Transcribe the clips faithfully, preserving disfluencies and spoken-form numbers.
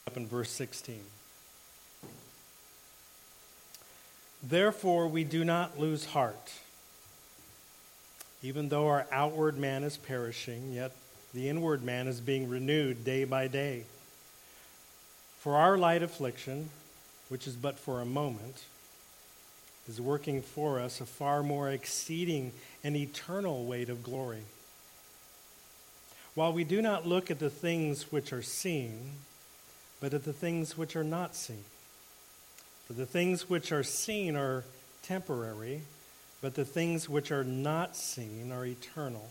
up in verse sixteen. Therefore, we do not lose heart. Even though our outward man is perishing, yet the inward man is being renewed day by day. For our light affliction, which is but for a moment, is working for us a far more exceeding and eternal weight of glory. While we do not look at the things which are seen, but at the things which are not seen. For the things which are seen are temporary, but the things which are not seen are eternal.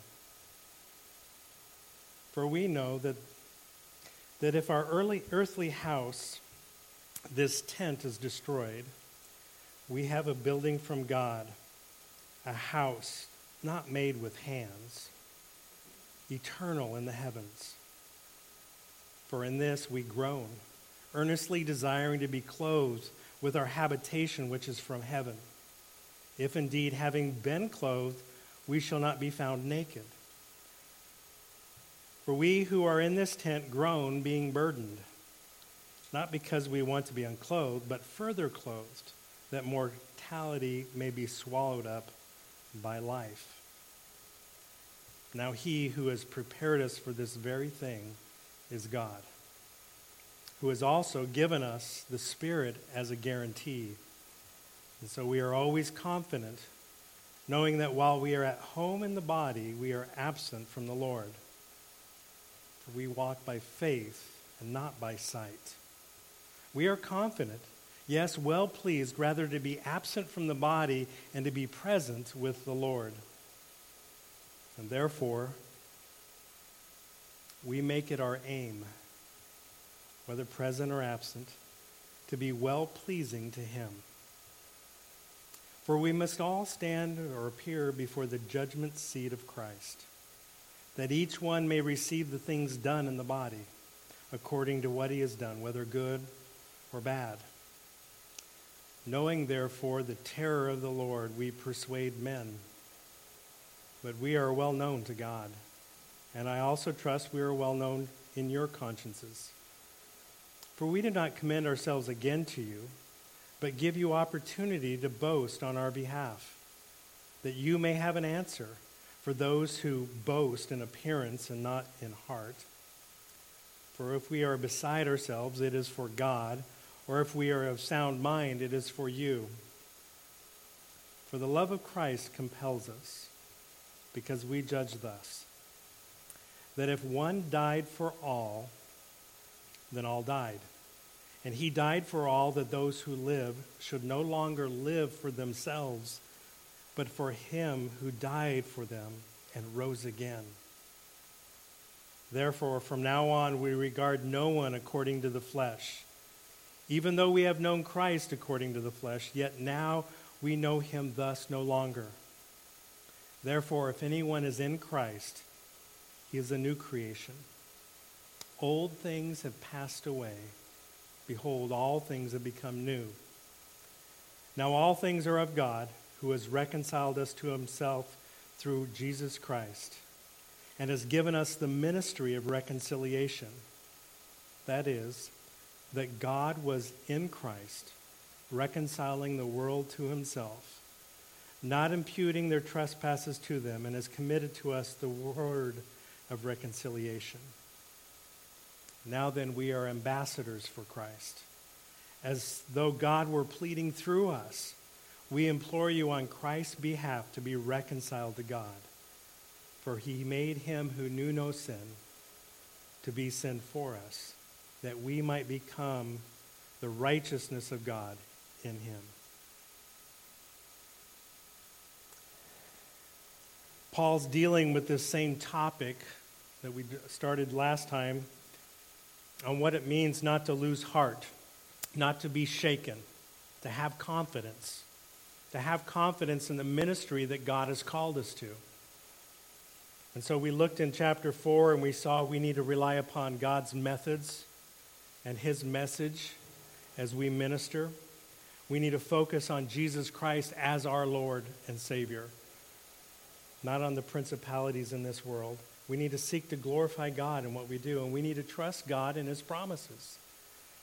For we know that, that if our early earthly house, this tent, is destroyed, we have a building from God, a house not made with hands, eternal in the heavens. For in this we groan, earnestly desiring to be clothed with our habitation which is from heaven. If indeed, having been clothed, we shall not be found naked. For we who are in this tent groan, being burdened, not because we want to be unclothed, but further clothed, that mortality may be swallowed up by life. Now he who has prepared us for this very thing is God, who has also given us the Spirit as a guarantee. And so we are always confident, knowing that while we are at home in the body, we are absent from the Lord. For we walk by faith and not by sight. We are confident, yes, well pleased, rather to be absent from the body and to be present with the Lord. And therefore, we make it our aim, whether present or absent, to be well-pleasing to him. For we must all stand or appear before the judgment seat of Christ, that each one may receive the things done in the body, according to what he has done, whether good or bad. Knowing, therefore, the terror of the Lord, we persuade men. But we are well known to God, and I also trust we are well known in your consciences. For we do not commend ourselves again to you, but give you opportunity to boast on our behalf, that you may have an answer for those who boast in appearance and not in heart. For if we are beside ourselves, it is for God, or if we are of sound mind, it is for you. For the love of Christ compels us, because we judge thus, that if one died for all, then all died. And he died for all, that those who live should no longer live for themselves, but for him who died for them and rose again. Therefore, from now on, we regard no one according to the flesh. Even though we have known Christ according to the flesh, yet now we know him thus no longer. Therefore, if anyone is in Christ, he is a new creation. Old things have passed away. Behold, all things have become new. Now all things are of God, who has reconciled us to himself through Jesus Christ, and has given us the ministry of reconciliation. That is, that God was in Christ, reconciling the world to himself, not imputing their trespasses to them, and has committed to us the word of reconciliation. Now then, we are ambassadors for Christ. As though God were pleading through us, we implore you on Christ's behalf to be reconciled to God. For he made him who knew no sin to be sin for us, that we might become the righteousness of God in him. Paul's dealing with this same topic that we started last time on what it means not to lose heart, not to be shaken, to have confidence, to have confidence in the ministry that God has called us to. And so we looked in chapter four and we saw we need to rely upon God's methods and his message as we minister. We need to focus on Jesus Christ as our Lord and Savior, not on the principalities in this world. We need to seek to glorify God in what we do, and we need to trust God in his promises.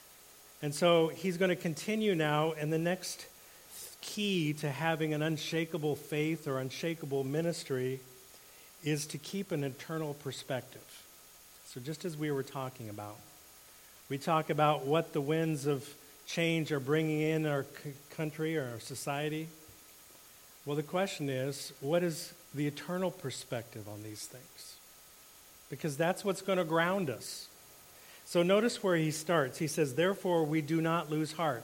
And so he's going to continue now, and the next key to having an unshakable faith or unshakable ministry is to keep an eternal perspective. So just as we were talking about, we talk about what the winds of change are bringing in our c- country or our society. Well, the question is, what is the eternal perspective on these things? Because that's what's going to ground us. So notice where he starts. He says, therefore, we do not lose heart.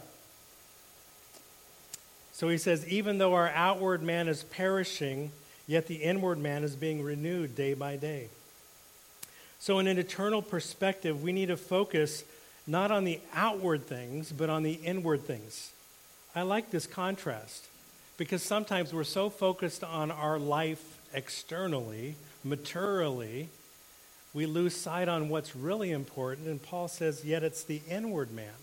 So he says, even though our outward man is perishing, yet the inward man is being renewed day by day. So in an eternal perspective, we need to focus not on the outward things, but on the inward things. I like this contrast because sometimes we're so focused on our life externally, materially, we lose sight on what's really important. And Paul says, yet it's the inward man.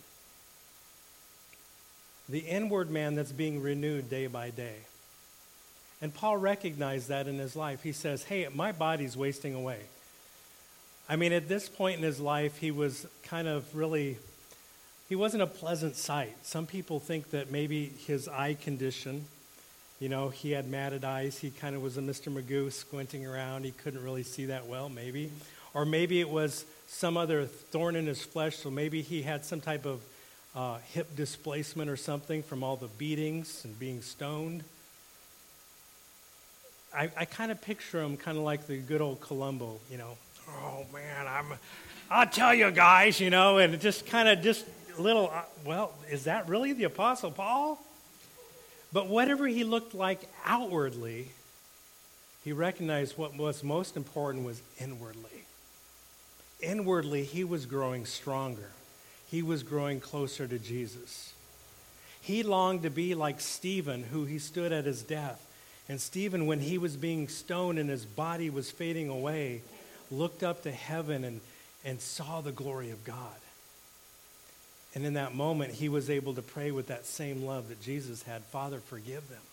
The inward man that's being renewed day by day. And Paul recognized that in his life. He says, hey, my body's wasting away. I mean, at this point in his life, he was kind of really, he wasn't a pleasant sight. Some people think that maybe his eye condition, you know, he had matted eyes. He kind of was a Mister Magoo squinting around. He couldn't really see that well, maybe. Or maybe it was some other thorn in his flesh, so maybe he had some type of uh, hip displacement or something from all the beatings and being stoned. I, I kind of picture him kind of like the good old Columbo, you know. Oh, man, I'm, I'll tell you guys, you know, and it just kind of just a little, uh, well, is that really the Apostle Paul? But whatever he looked like outwardly, he recognized what was most important was inwardly. Inwardly, he was growing stronger. He was growing closer to Jesus. He longed to be like Stephen, who he stood at his death. And Stephen, when he was being stoned and his body was fading away, looked up to heaven and, and saw the glory of God. And in that moment, he was able to pray with that same love that Jesus had, Father, forgive them.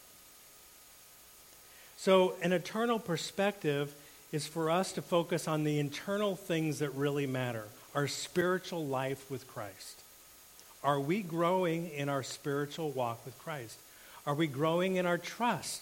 So an eternal perspective is for us to focus on the internal things that really matter, our spiritual life with Christ. Are we growing in our spiritual walk with Christ? Are we growing in our trust?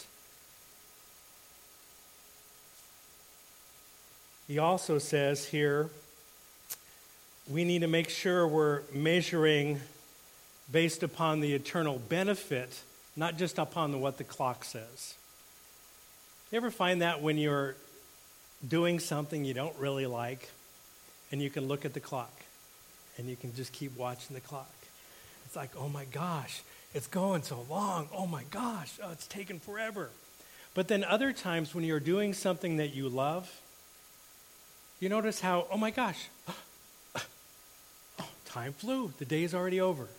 He also says here, we need to make sure we're measuring based upon the eternal benefit, not just upon the, what the clock says. You ever find that when you're doing something you don't really like, and you can look at the clock, and you can just keep watching the clock? It's like, oh my gosh, it's going so long. Oh my gosh, oh, it's taking forever. But then other times when you're doing something that you love, you notice how, oh my gosh, oh, time flew. The day's already over.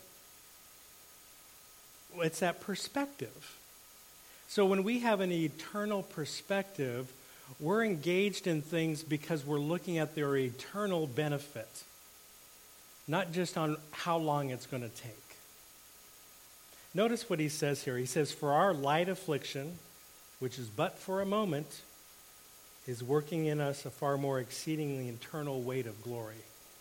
Well, it's that perspective. So when we have an eternal perspective, we're engaged in things because we're looking at their eternal benefit, not just on how long it's going to take. Notice what he says here. He says, for our light affliction, which is but for a moment, is working in us a far more exceedingly eternal weight of glory.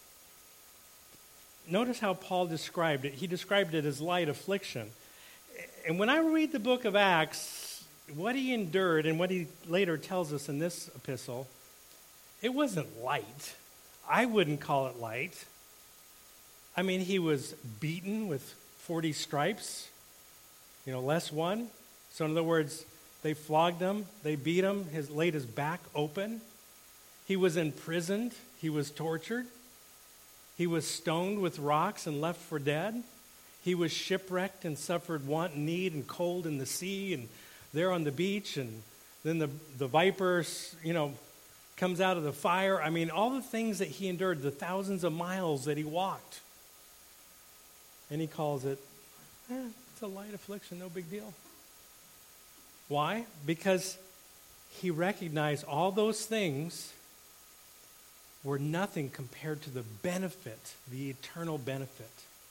Notice how Paul described it. He described it as light affliction. And when I read the book of Acts, what he endured and what he later tells us in this epistle, it wasn't light. I wouldn't call it light. I mean, he was beaten with forty stripes, you know, less one. So in other words, they flogged him, they beat him, his, laid his back open. He was imprisoned, he was tortured. He was stoned with rocks and left for dead. He was shipwrecked and suffered want and need and cold in the sea and there on the beach. And then the, the viper, you know, comes out of the fire. I mean, all the things that he endured, the thousands of miles that he walked. And he calls it, eh, it's a light affliction, no big deal. Why? Because he recognized all those things were nothing compared to the benefit, the eternal benefit.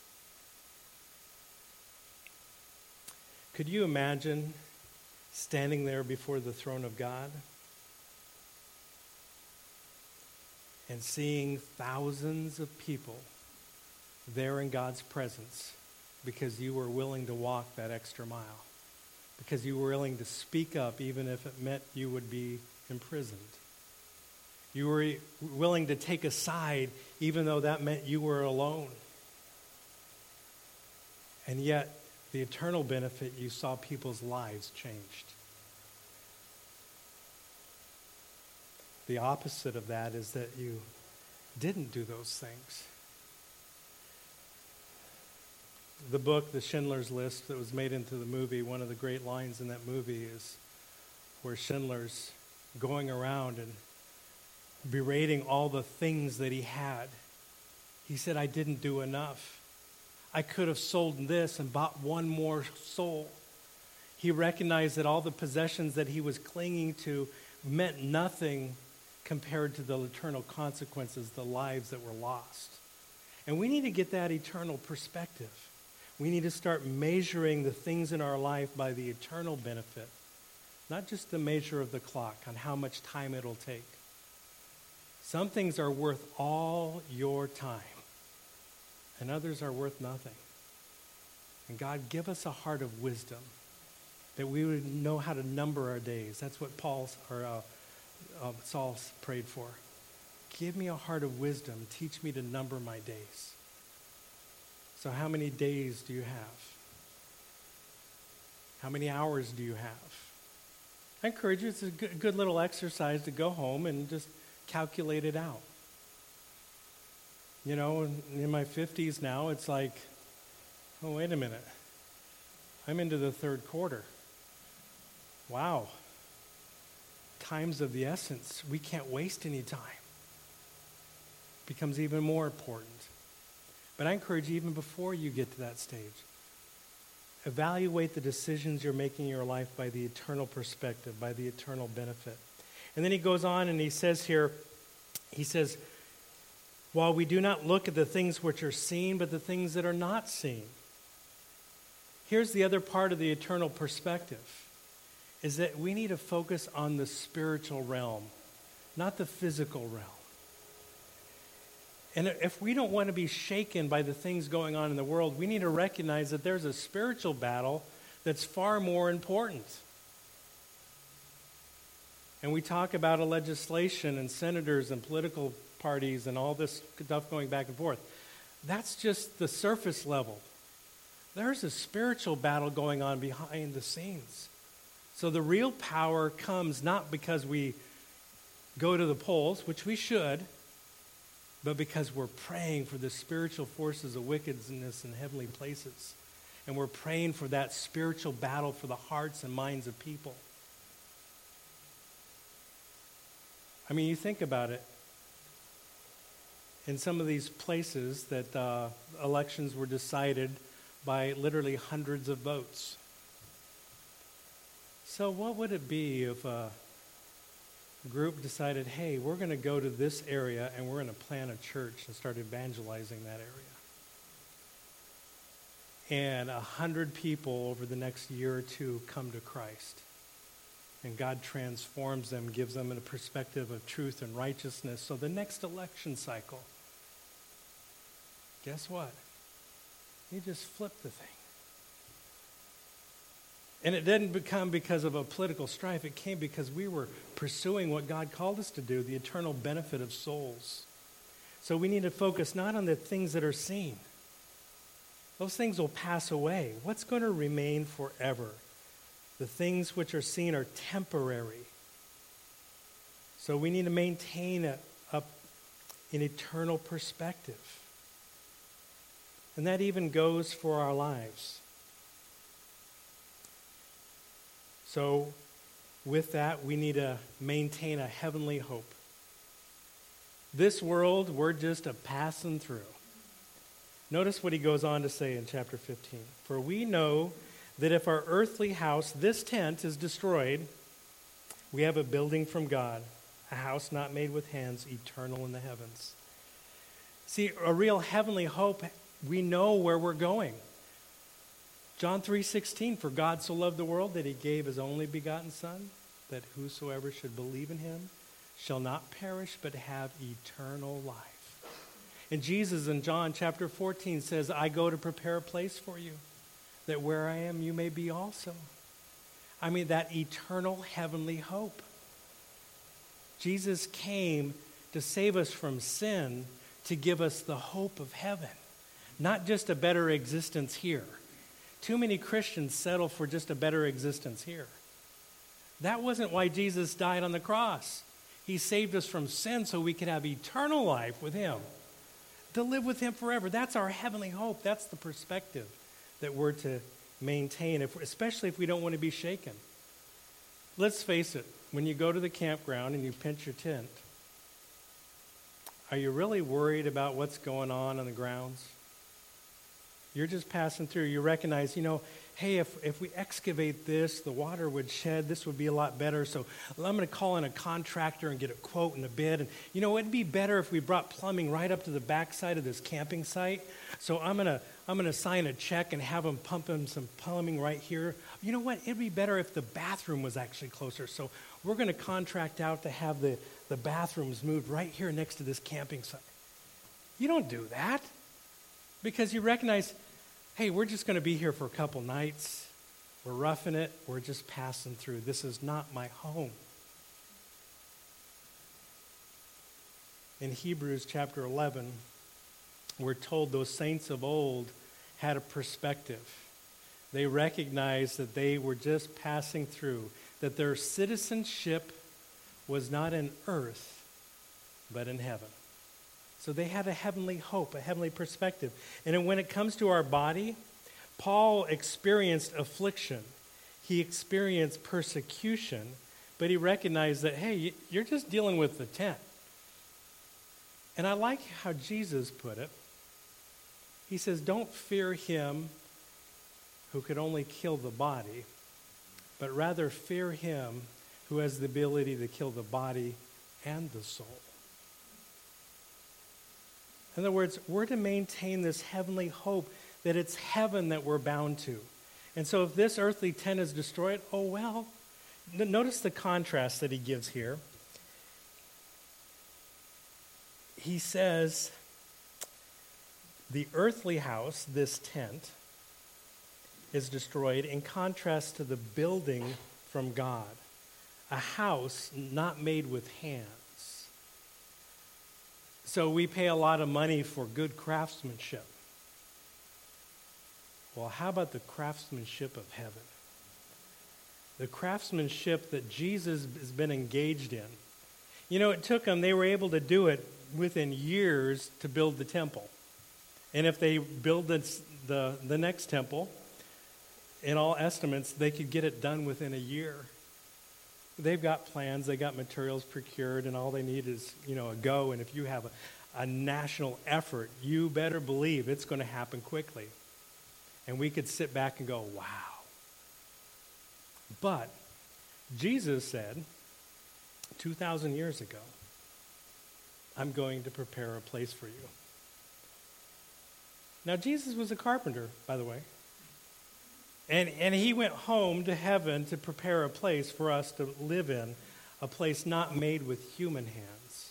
Could you imagine standing there before the throne of God and seeing thousands of people there in God's presence because you were willing to walk that extra mile, because you were willing to speak up even if it meant you would be imprisoned. You were willing to take a side even though that meant you were alone. And yet, the eternal benefit, you saw people's lives changed. The opposite of that is that you didn't do those things. The book, The Schindler's List, that was made into the movie, one of the great lines in that movie is where Schindler's going around and berating all the things that he had. He said, I didn't do enough. I could have sold this and bought one more soul. He recognized that all the possessions that he was clinging to meant nothing compared to the eternal consequences, the lives that were lost. And we need to get that eternal perspective. We need to start measuring the things in our life by the eternal benefit, not just the measure of the clock on how much time it'll take. Some things are worth all your time, and others are worth nothing. And God, give us a heart of wisdom, that we would know how to number our days. That's what Paul's or uh, uh, Saul prayed for. Give me a heart of wisdom. Teach me to number my days. So how many days do you have? How many hours do you have? I encourage you, it's a good, good little exercise to go home and just calculate it out. You know, in, in my fifties now, it's like, oh, wait a minute. I'm into the third quarter. Wow. Time's of the essence. We can't waste any time. Becomes even more important. But I encourage you, even before you get to that stage, evaluate the decisions you're making in your life by the eternal perspective, by the eternal benefit. And then he goes on and he says here, he says, while we do not look at the things which are seen, but the things that are not seen. Here's the other part of the eternal perspective, is that we need to focus on the spiritual realm, not the physical realm. And if we don't want to be shaken by the things going on in the world, we need to recognize that there's a spiritual battle that's far more important. And we talk about a legislation and senators and political parties and all this stuff going back and forth. That's just the surface level. There's a spiritual battle going on behind the scenes. So the real power comes not because we go to the polls, which we should, but because we're praying for the spiritual forces of wickedness in heavenly places. And we're praying for that spiritual battle for the hearts and minds of people. I mean, you think about it. In some of these places that uh, elections were decided by literally hundreds of votes. So what would it be if a group decided, hey, we're going to go to this area and we're going to plant a church and start evangelizing that area? And a hundred people over the next year or two come to Christ. And God transforms them, gives them a perspective of truth and righteousness. So the next election cycle, guess what? You just flip the thing. And it didn't become because of a political strife. It came because we were pursuing what God called us to do, the eternal benefit of souls. So we need to focus not on the things that are seen. Those things will pass away. What's going to remain forever? The things which are seen are temporary. So we need to maintain a, a, an eternal perspective. And that even goes for our lives. So with that, we need to maintain a heavenly hope. This world, we're just a passing through. Notice what he goes on to say in chapter fifteen. For we know that if our earthly house, this tent, is destroyed, we have a building from God, a house not made with hands, eternal in the heavens. See, a real heavenly hope, we know where we're going. John three sixteen, for God so loved the world that he gave his only begotten Son, that whosoever should believe in him shall not perish but have eternal life. And Jesus in John chapter fourteen says, I go to prepare a place for you, that where I am you may be also. I mean, that eternal heavenly hope. Jesus came to save us from sin, to give us the hope of heaven, not just a better existence here. Too many Christians settle for just a better existence here. That wasn't why Jesus died on the cross. He saved us from sin so we could have eternal life with him, to live with him forever. That's our heavenly hope. That's the perspective that we're to maintain, if, especially if we don't want to be shaken. Let's face it, when you go to the campground and you pinch your tent, are you really worried about what's going on on the grounds? You're just passing through. You recognize, you know, hey, if, if we excavate this, the water would shed. This would be a lot better. So I'm going to call in a contractor and get a quote and a bid. And, you know, it'd be better if we brought plumbing right up to the backside of this camping site. So I'm going to I'm going to sign a check and have them pump in some plumbing right here. You know what? It'd be better if the bathroom was actually closer. So we're going to contract out to have the, the bathrooms moved right here next to this camping site. You don't do that because you recognize, hey, we're just going to be here for a couple nights. We're roughing it. We're just passing through. This is not my home. In Hebrews chapter eleven, we're told those saints of old had a perspective. They recognized that they were just passing through, that their citizenship was not in earth, but in heaven. So they had a heavenly hope, a heavenly perspective. And when it comes to our body, Paul experienced affliction. He experienced persecution, but he recognized that, hey, you're just dealing with the tent. And I like how Jesus put it. He says, don't fear him who could only kill the body, but rather fear him who has the ability to kill the body and the soul. In other words, we're to maintain this heavenly hope that it's heaven that we're bound to. And so if this earthly tent is destroyed, oh well. N- notice the contrast that he gives here. He says, the earthly house, this tent, is destroyed in contrast to the building from God, a house not made with hands. So we pay a lot of money for good craftsmanship. Well, how about the craftsmanship of heaven? The craftsmanship that Jesus has been engaged in. You know, it took them, they were able to do it within years to build the temple. And if they build the, the, the next temple, in all estimates, they could get it done within a year. They've got plans, they got materials procured, and all they need is, you know, a go. And if you have a, a national effort, you better believe it's going to happen quickly. And we could sit back and go, wow. But Jesus said, two thousand years ago, I'm going to prepare a place for you. Now, Jesus was a carpenter, by the way. And, and he went home to heaven to prepare a place for us to live in, a place not made with human hands.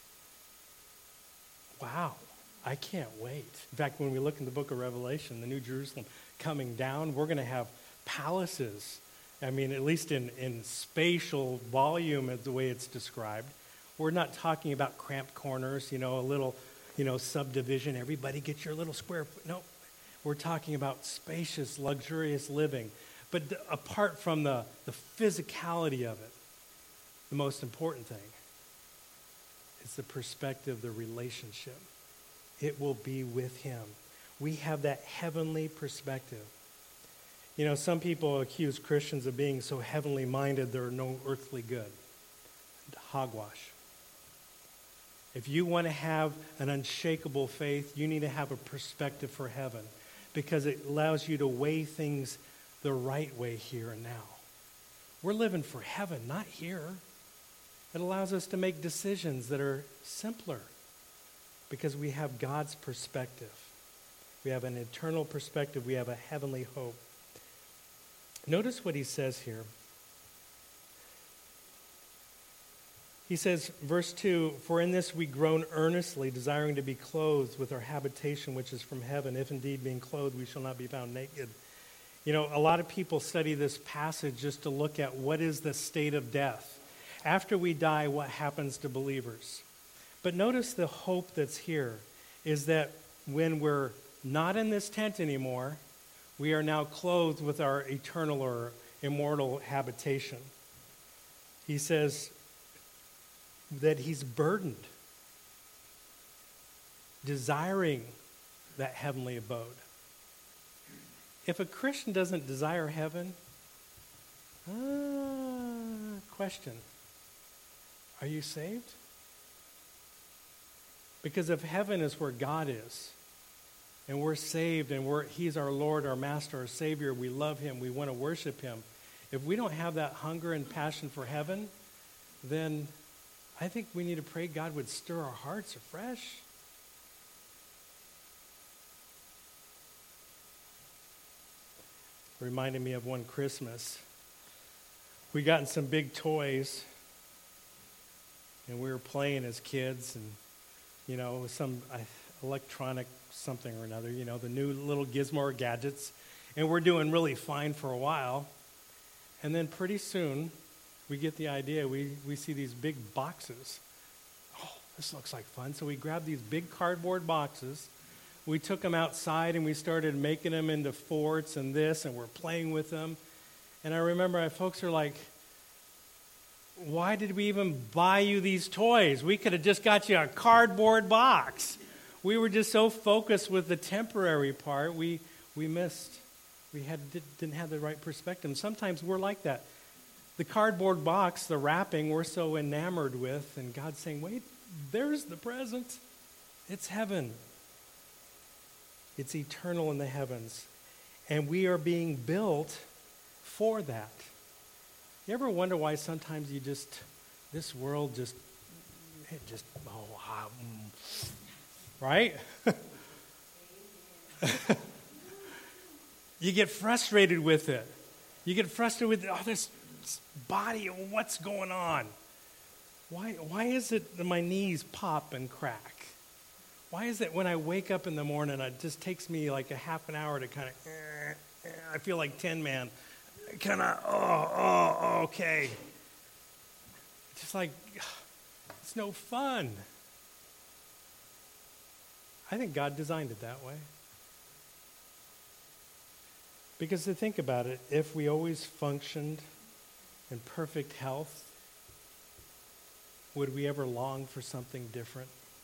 Wow, I can't wait. In fact, when we look in the book of Revelation, the New Jerusalem coming down, we're going to have palaces. I mean, at least in, in spatial volume, the way it's described. We're not talking about cramped corners, you know, a little, you know, subdivision. Everybody get your little square. No, we're talking about spacious, luxurious living. But th- apart from the, the physicality of it, the most important thing is the perspective, the relationship. It will be with him. We have that heavenly perspective. You know, some people accuse Christians of being so heavenly minded they're no earthly good. Hogwash. If you want to have an unshakable faith, you need to have a perspective for heaven, because it allows you to weigh things the right way here and now. We're living for heaven, not here. It allows us to make decisions that are simpler because we have God's perspective. We have an eternal perspective. We have a heavenly hope. Notice what he says here. He says, verse two, for in this we groan earnestly, desiring to be clothed with our habitation which is from heaven, if indeed being clothed we shall not be found naked. You know, a lot of people study this passage just to look at what is the state of death. After we die, what happens to believers? But notice the hope that's here is that when we're not in this tent anymore, we are now clothed with our eternal or immortal habitation. He says that he's burdened, desiring that heavenly abode. If a Christian doesn't desire heaven, uh, question, are you saved? Because if heaven is where God is, and we're saved, and we're, he's our Lord, our Master, our Savior, we love him, we want to worship him. If we don't have that hunger and passion for heaven, then I think we need to pray God would stir our hearts afresh. Reminded me of one Christmas. We got in some big toys, and we were playing as kids, and, you know, some uh, electronic something or another, you know, the new little gizmo gadgets, and we're doing really fine for a while, and then pretty soon, we get the idea, we, we see these big boxes. Oh, this looks like fun. So we grabbed these big cardboard boxes, we took them outside, and we started making them into forts and this, and we're playing with them, and I remember my folks are like, why did we even buy you these toys? We could have just got you a cardboard box. We were just so focused with the temporary part, we we missed. We had didn't have the right perspective. Sometimes we're like that. The cardboard box, the wrapping, we're so enamored with, and God's saying, wait, there's the present. It's heaven. It's eternal in the heavens. And we are being built for that. You ever wonder why sometimes you just, this world just, it just, oh, ah, mm, right? You get frustrated with it. You get frustrated with, oh, this body, what's going on? Why, why is it that my knees pop and crack? Why is it when I wake up in the morning, it just takes me like a half an hour to kind of, eh, eh, I feel like Tin Man, kind of, oh, oh, okay. It's just like, it's no fun. I think God designed it that way. Because to think about it, if we always functioned in perfect health, would we ever long for something different?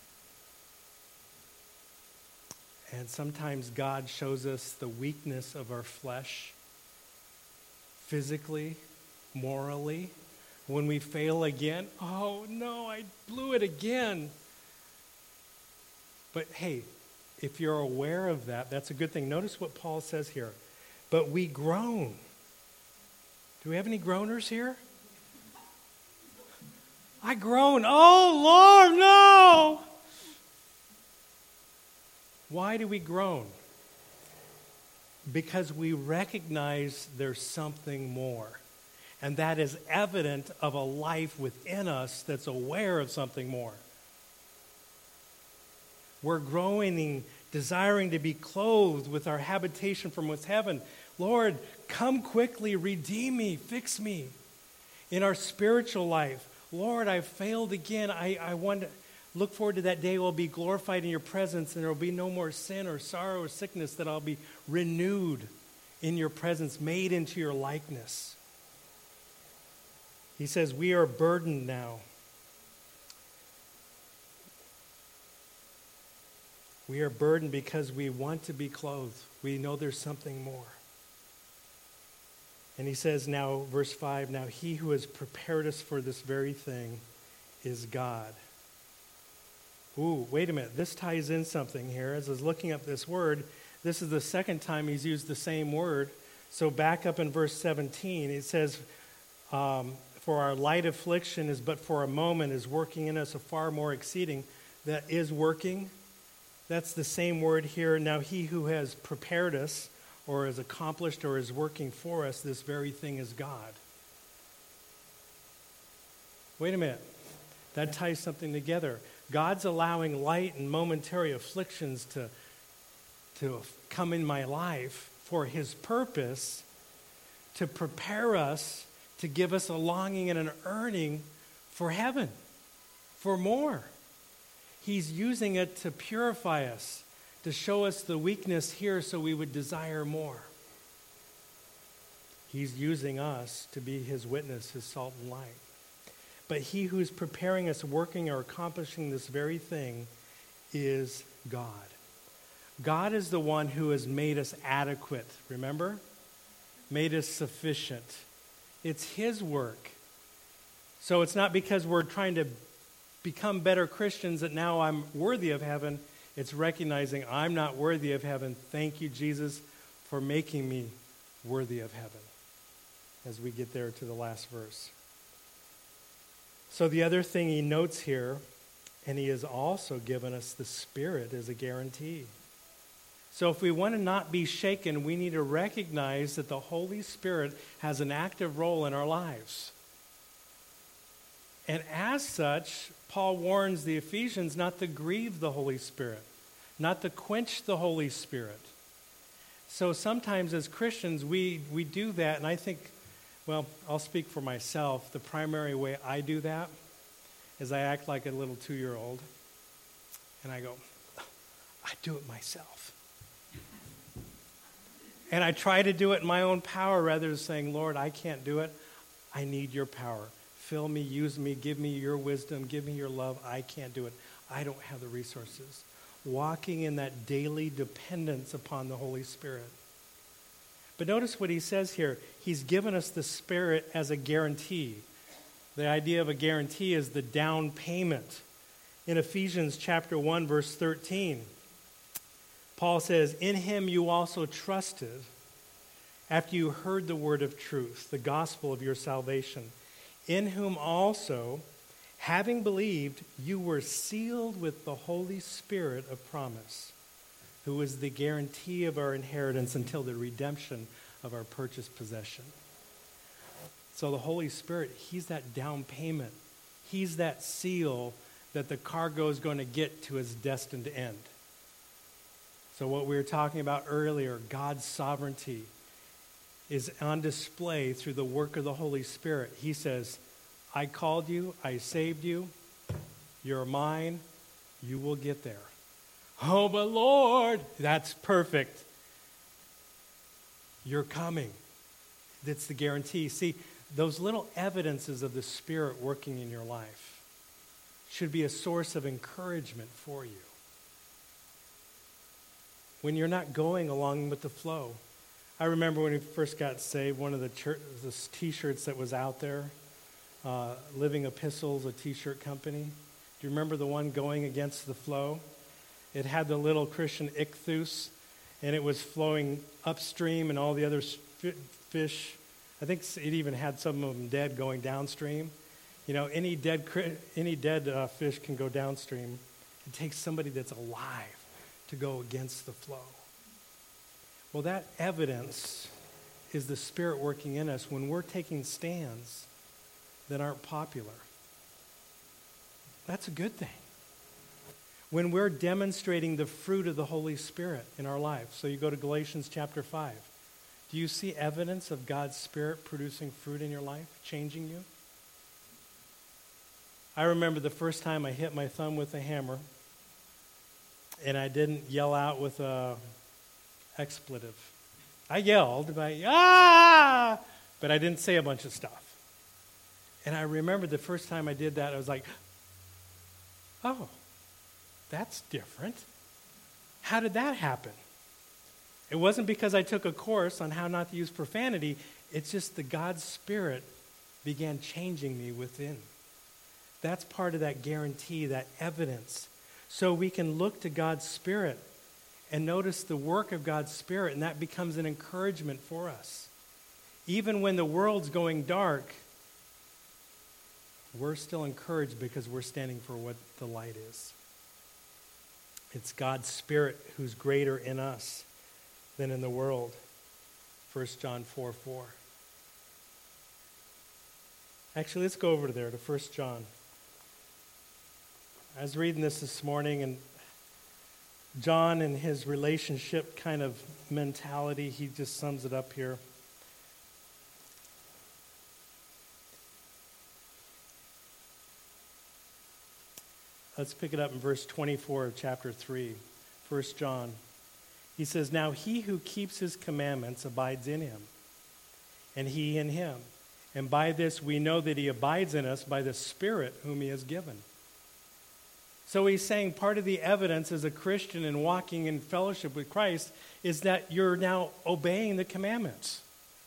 And sometimes God shows us the weakness of our flesh, physically, morally. When we fail again, oh no, I blew it again. But hey, if you're aware of that, that's a good thing. Notice what Paul says here. But we groan. Do we have any groaners here? I groan. Oh, Lord, no! Why do we groan? Because we recognize there's something more. And that is evident of a life within us that's aware of something more. We're groaning, desiring to be clothed with our habitation from what's heaven. Lord, come quickly, redeem me, fix me. In our spiritual life, Lord, I've failed again. I, I want to look forward to that day we'll be glorified in your presence, and there will be no more sin or sorrow or sickness, that I'll be renewed in your presence, made into your likeness. He says, we are burdened now. We are burdened because we want to be clothed. We know there's something more. And he says now, verse five, now he who has prepared us for this very thing is God. Ooh, wait a minute. This ties in something here. As I was looking up this word, this is the second time he's used the same word. So back up in verse seventeen, it says, um, for our light affliction is but for a moment, is working in us a far more exceeding. That is working. That's the same word here. Now he who has prepared us, or has accomplished, or is working for us, this very thing is God. Wait a minute. That ties something together. God's allowing light and momentary afflictions to, to come in my life for his purpose, to prepare us, to give us a longing and an yearning for heaven, for more. He's using it to purify us, to show us the weakness here so we would desire more. He's using us to be his witness, his salt and light. But he who's preparing us, working or accomplishing this very thing is God. God is the one who has made us adequate, remember? Made us sufficient. It's his work. So it's not because we're trying to become better Christians that now I'm worthy of heaven. It's recognizing I'm not worthy of heaven. Thank you, Jesus, for making me worthy of heaven. As we get there to the last verse. So the other thing he notes here, and he has also given us the Spirit as a guarantee. So if we want to not be shaken, we need to recognize that the Holy Spirit has an active role in our lives. And as such, Paul warns the Ephesians not to grieve the Holy Spirit, not to quench the Holy Spirit. So sometimes as Christians, we, we do that, and I think, well, I'll speak for myself. The primary way I do that is I act like a little two-year-old, and I go, I do it myself. And I try to do it in my own power rather than saying, Lord, I can't do it. I need your power. Fill me, use me, give me your wisdom, give me your love. I can't do it. I don't have the resources. Walking in that daily dependence upon the Holy Spirit. But notice what he says here. He's given us the Spirit as a guarantee. The idea of a guarantee is the down payment. In Ephesians chapter one, verse thirteen, Paul says, in him you also trusted after you heard the word of truth, the gospel of your salvation, in whom also, having believed, you were sealed with the Holy Spirit of promise, who is the guarantee of our inheritance until the redemption of our purchased possession. So the Holy Spirit, he's that down payment. He's that seal that the cargo is going to get to its destined end. So what we were talking about earlier, God's sovereignty, is on display through the work of the Holy Spirit. He says, I called you, I saved you, you're mine, you will get there. Oh, but Lord, that's perfect. You're coming. That's the guarantee. See, those little evidences of the Spirit working in your life should be a source of encouragement for you. When you're not going along with the flow. I remember when we first got saved, one of the, church, the t-shirts that was out there, uh, Living Epistles, a t-shirt company. Do you remember the one going against the flow? It had the little Christian ichthus, and it was flowing upstream, and all the other fish, I think it even had some of them dead going downstream. You know, any dead any dead uh, fish can go downstream. It takes somebody that's alive to go against the flow. Well, that evidence is the Spirit working in us when we're taking stands that aren't popular. That's a good thing. When we're demonstrating the fruit of the Holy Spirit in our life. So you go to Galatians chapter five. Do you see evidence of God's Spirit producing fruit in your life, changing you? I remember the first time I hit my thumb with a hammer, and I didn't yell out with a expletive. I yelled, but, ah! But I didn't say a bunch of stuff. And I remember the first time I did that, I was like, oh, that's different. How did that happen? It wasn't because I took a course on how not to use profanity. It's just that God's Spirit began changing me within. That's part of that guarantee, that evidence. So we can look to God's Spirit and notice the work of God's Spirit, and that becomes an encouragement for us. Even when the world's going dark, we're still encouraged because we're standing for what the light is. It's God's Spirit who's greater in us than in the world. First John four four. Actually, let's go over there to First John. I was reading this this morning, and John, in his relationship kind of mentality, he just sums it up here. Let's pick it up in verse twenty-four of chapter three, First John. He says, "Now he who keeps his commandments abides in him, and he in him. And by this we know that he abides in us by the Spirit whom he has given." So he's saying part of the evidence as a Christian and walking in fellowship with Christ is that you're now obeying the commandments.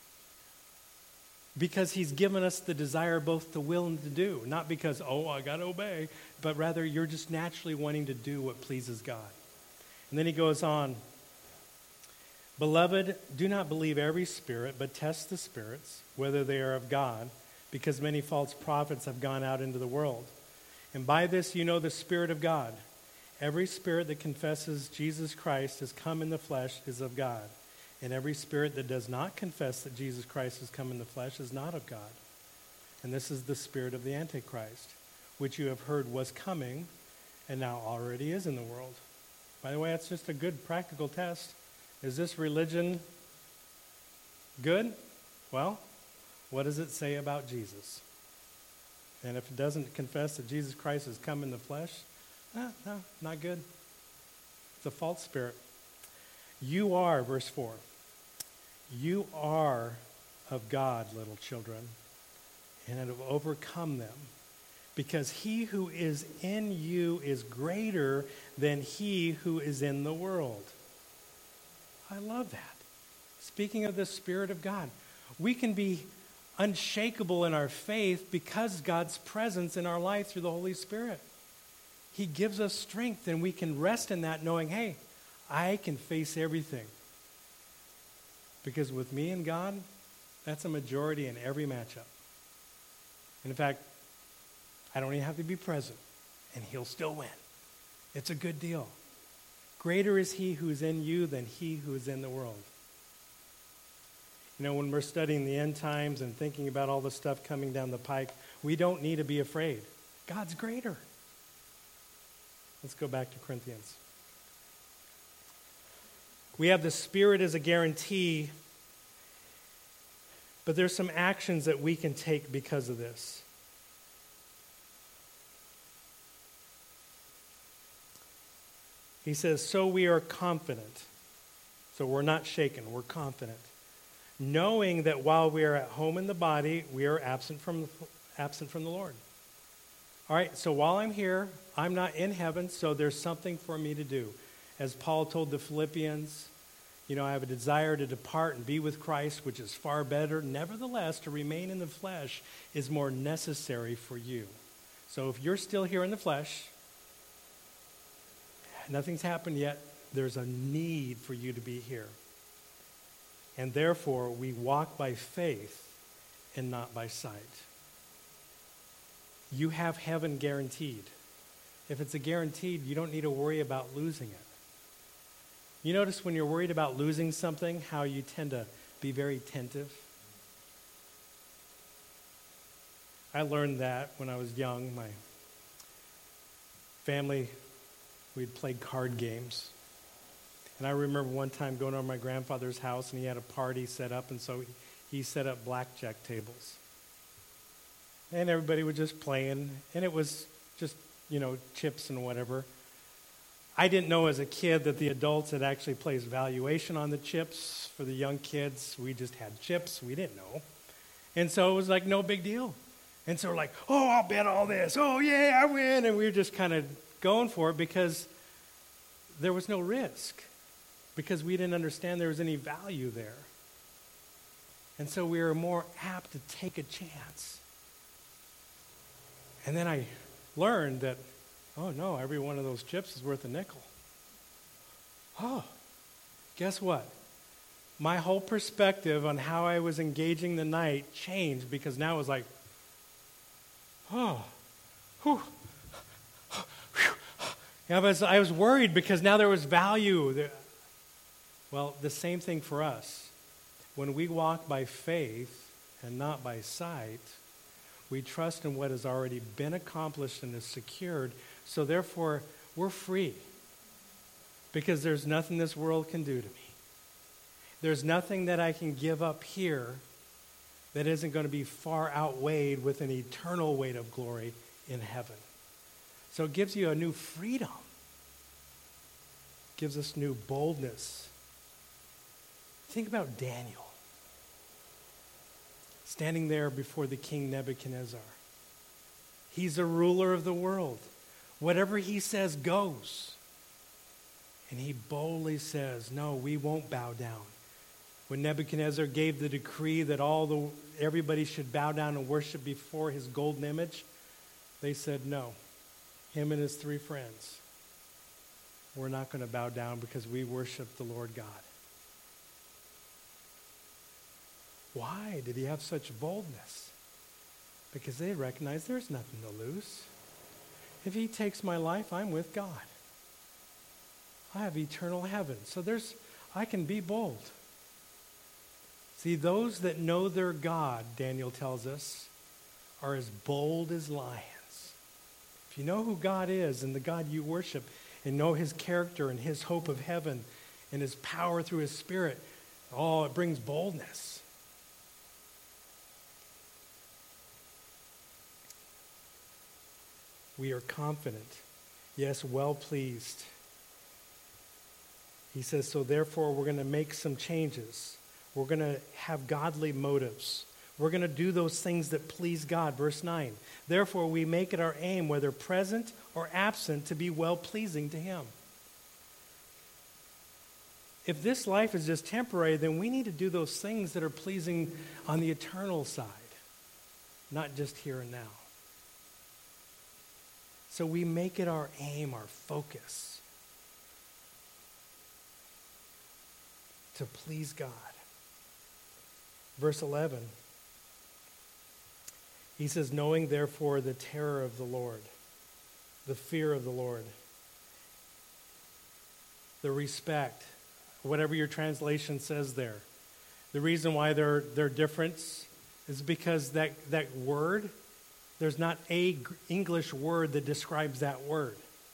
Because he's given us the desire both to will and to do. Not because, oh, I got to obey, but rather you're just naturally wanting to do what pleases God. And then he goes on, "Beloved, do not believe every spirit, but test the spirits, whether they are of God, because many false prophets have gone out into the world. And by this you know the Spirit of God. Every spirit that confesses Jesus Christ has come in the flesh is of God. And every spirit that does not confess that Jesus Christ has come in the flesh is not of God. And this is the spirit of the Antichrist, which you have heard was coming and now already is in the world." By the way, that's just a good practical test. Is this religion good? Well, what does it say about Jesus? And if it doesn't confess that Jesus Christ has come in the flesh, no, no, not good. It's a false spirit. You are, verse four, you are of God, little children, and have overcome them, because he who is in you is greater than he who is in the world. I love that. Speaking of the Spirit of God, we can be unshakable in our faith because God's presence in our life through the Holy Spirit. He gives us strength, and we can rest in that knowing, hey, I can face everything. Because with me and God, that's a majority in every matchup. And in fact, I don't even have to be present, and he'll still win. It's a good deal. Greater is he who is in you than he who is in the world. You know, when we're studying the end times and thinking about all the stuff coming down the pike, we don't need to be afraid. God's greater. Let's go back to Corinthians. We have the Spirit as a guarantee, but there's some actions that we can take because of this. He says, "So we are confident." So we're not shaken, we're confident. "Knowing that while we are at home in the body, we are absent from, absent from the Lord." All right, so while I'm here, I'm not in heaven, so there's something for me to do. As Paul told the Philippians, you know, I have a desire to depart and be with Christ, which is far better. Nevertheless, to remain in the flesh is more necessary for you. So if you're still here in the flesh, nothing's happened yet, there's a need for you to be here. And therefore, we walk by faith and not by sight. You have heaven guaranteed. If it's a guaranteed, you don't need to worry about losing it. You notice when you're worried about losing something, how you tend to be very attentive? I learned that when I was young. My family, we'd play card games. And I remember one time going over to my grandfather's house, and he had a party set up, and so he, he set up blackjack tables. And everybody was just playing, and it was just, you know, chips and whatever. I didn't know as a kid that the adults had actually placed valuation on the chips. For the young kids, we just had chips. We didn't know. And so it was like no big deal. And so we're like, oh, I'll bet all this. Oh, yeah, I win. And we were just kind of going for it because there was no risk. Because we didn't understand there was any value there. And so we were more apt to take a chance. And then I learned that, oh no, every one of those chips is worth a nickel. Oh, guess what? My whole perspective on how I was engaging the night changed because now it was like, oh, whew. Yeah, I was, I was worried because now there was value there. Well, the same thing for us. When we walk by faith and not by sight, we trust in what has already been accomplished and is secured, So therefore, we're free. Because there's nothing this world can do to me. There's nothing that I can give up here that isn't going to be far outweighed with an eternal weight of glory in heaven. So it gives you a new freedom. It gives us new boldness. Think about Daniel. Standing there before the king Nebuchadnezzar. He's a ruler of the world. Whatever he says goes. And he boldly says, no, we won't bow down. When Nebuchadnezzar gave the decree that all the everybody should bow down and worship before his golden image, they said no. Him and his three friends. We're not going to bow down because we worship the Lord God. Why did he have such boldness? Because they recognize there's nothing to lose. If he takes my life, I'm with God. I have eternal heaven. So there's, I can be bold. See, those that know their God, Daniel tells us, are as bold as lions. If you know who God is and the God you worship and know his character and his hope of heaven and his power through his Spirit, oh, it brings boldness. We are confident, yes, well pleased. He says, so therefore we're going to make some changes. We're going to have godly motives. We're going to do those things that please God. Verse nine. Therefore we make it our aim, whether present or absent, to be well-pleasing to him. If this life is just temporary, then we need to do those things that are pleasing on the eternal side, not just here and now. So we make it our aim, our focus, to please God. Verse eleven, he says, knowing therefore the terror of the Lord, the fear of the Lord, the respect, whatever your translation says there. The reason why they're, they're different is because that, that word, there's not a English word that describes that word.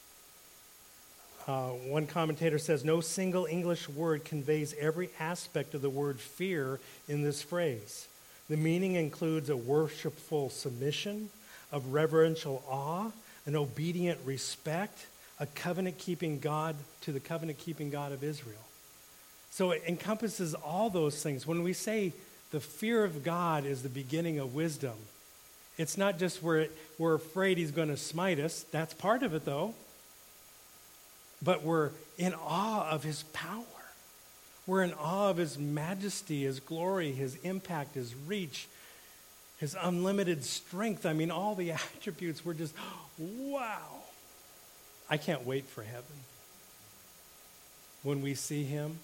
Uh, one commentator says, no single English word conveys every aspect of the word fear in this phrase. The meaning includes a worshipful submission, of reverential awe, an obedient respect, a covenant-keeping God to the covenant-keeping God of Israel. So it encompasses all those things. When we say the fear of God is the beginning of wisdom, it's not just we're, we're afraid he's going to smite us. That's part of it, though. But we're in awe of his power. We're in awe of his majesty, his glory, his impact, his reach, his unlimited strength. I mean, all the attributes, we're just, wow. I can't wait for heaven. When we see him,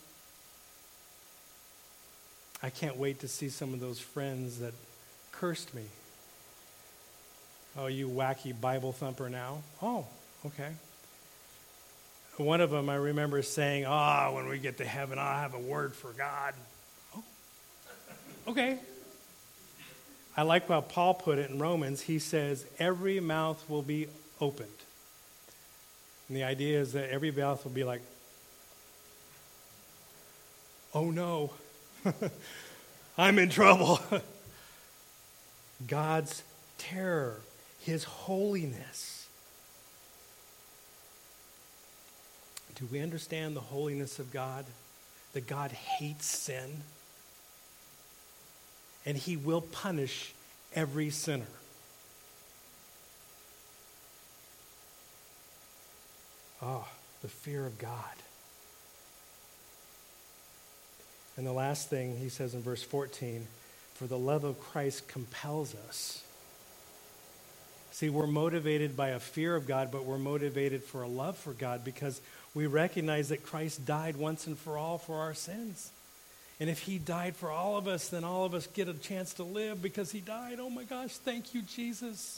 I can't wait to see some of those friends that cursed me. Oh, you wacky Bible thumper now? Oh, okay. One of them I remember saying, ah, oh, when we get to heaven, I'll have a word for God. Oh, okay. I like how Paul put it in Romans. He says, every mouth will be opened. And the idea is that every mouth will be like, oh no, I'm in trouble. God's terror, his holiness. Do we understand the holiness of God? That God hates sin? And he will punish every sinner. Oh, the fear of God. And the last thing he says in verse fourteen, for the love of Christ compels us. See, we're motivated by a fear of God, but we're motivated for a love for God because we recognize that Christ died once and for all for our sins. And if he died for all of us, then all of us get a chance to live because he died. Oh my gosh, thank you, Jesus.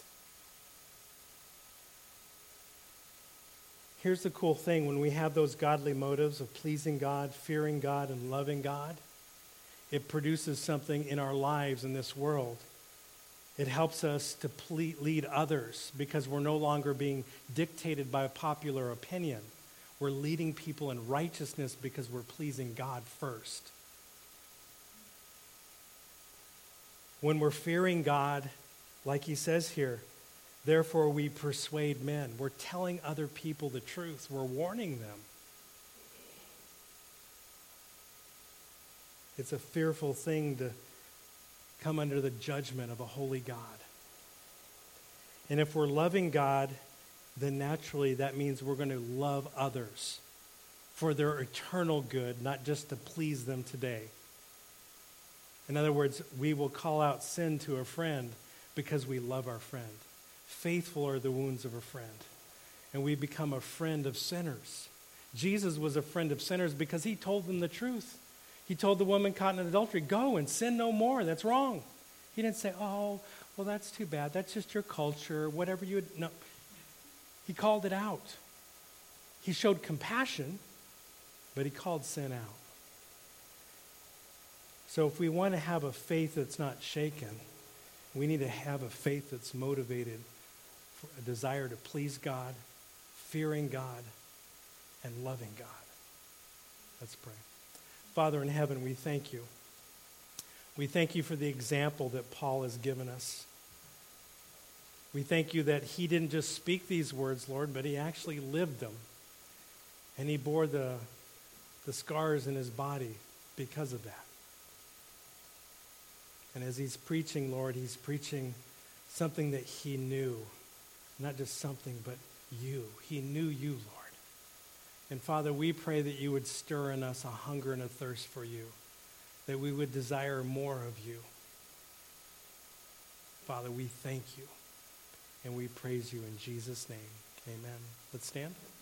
Here's the cool thing. When we have those godly motives of pleasing God, fearing God, and loving God, it produces something in our lives in this world. It helps us to ple- lead others because we're no longer being dictated by popular opinion. We're leading people in righteousness because we're pleasing God first. When we're fearing God, like he says here, therefore we persuade men. We're telling other people the truth. We're warning them. It's a fearful thing to come under the judgment of a holy God. And if we're loving God, then naturally that means we're going to love others for their eternal good, not just to please them today. In other words, we will call out sin to a friend because we love our friend. Faithful are the wounds of a friend. And we become a friend of sinners. Jesus was a friend of sinners because he told them the truth. He told the woman caught in adultery, go and sin no more. That's wrong. He didn't say, oh, well, that's too bad. That's just your culture, whatever you would. No. He called it out. He showed compassion, but he called sin out. So if we want to have a faith that's not shaken, we need to have a faith that's motivated for a desire to please God, fearing God, and loving God. Let's pray. Father in heaven, we thank you. We thank you for the example that Paul has given us. We thank you that he didn't just speak these words, Lord, but he actually lived them. And he bore the, the scars in his body because of that. And as he's preaching, Lord, he's preaching something that he knew. Not just something, but you. He knew you, Lord. And Father, we pray that you would stir in us a hunger and a thirst for you, that we would desire more of you. Father, we thank you, and we praise you in Jesus' name. Amen. Let's stand.